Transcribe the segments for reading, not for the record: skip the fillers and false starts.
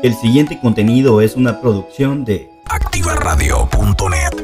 El siguiente contenido es una producción de activaradio.net.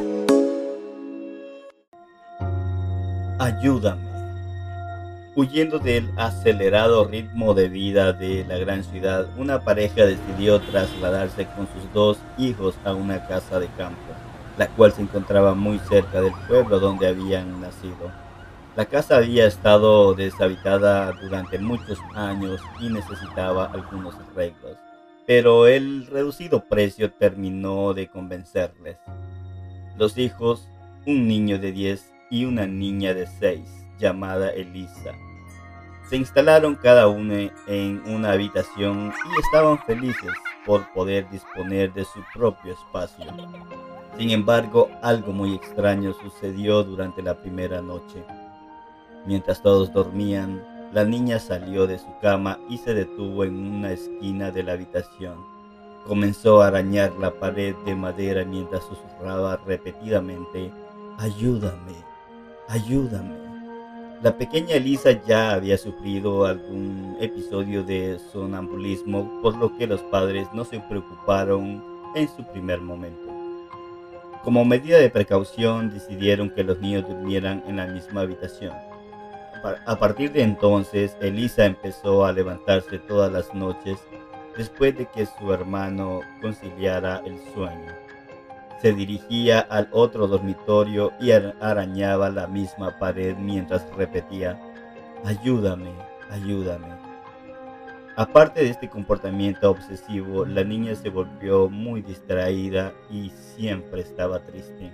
Ayúdame. Huyendo del acelerado ritmo de vida de la gran ciudad, una pareja decidió trasladarse con sus dos hijos a una casa de campo, la cual se encontraba muy cerca del pueblo donde habían nacido. La casa había estado deshabitada durante muchos años y necesitaba algunos arreglos, pero el reducido precio terminó de convencerles. Los hijos, un niño de 10 y una niña de 6, llamada Elisa, se instalaron cada uno en una habitación y estaban felices por poder disponer de su propio espacio. Sin embargo, algo muy extraño sucedió durante la primera noche. Mientras todos dormían, la niña salió de su cama y se detuvo en una esquina de la habitación. Comenzó a arañar la pared de madera mientras susurraba repetidamente: "Ayúdame, ayúdame". La pequeña Elisa ya había sufrido algún episodio de sonambulismo, por lo que los padres no se preocuparon en su primer momento. Como medida de precaución, decidieron que los niños durmieran en la misma habitación. A partir de entonces, Elisa empezó a levantarse todas las noches después de que su hermano conciliara el sueño. Se dirigía al otro dormitorio y arañaba la misma pared mientras repetía: "Ayúdame, ayúdame". Aparte de este comportamiento obsesivo, la niña se volvió muy distraída y siempre estaba triste.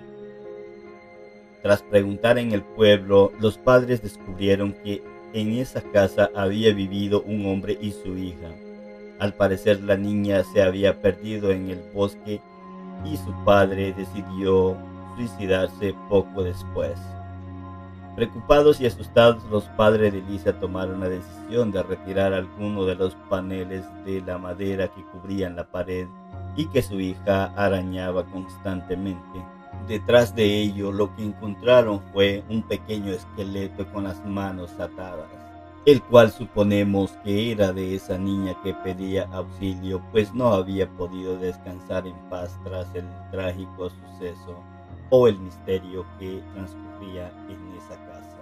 Tras preguntar en el pueblo, los padres descubrieron que en esa casa había vivido un hombre y su hija. Al parecer, la niña se había perdido en el bosque y su padre decidió suicidarse poco después. Preocupados y asustados, los padres de Lisa tomaron la decisión de retirar algunos de los paneles de la madera que cubrían la pared y que su hija arañaba constantemente. Detrás de ello, lo que encontraron fue un pequeño esqueleto con las manos atadas, el cual suponemos que era de esa niña que pedía auxilio, pues no había podido descansar en paz tras el trágico suceso o el misterio que transcurría en esa casa.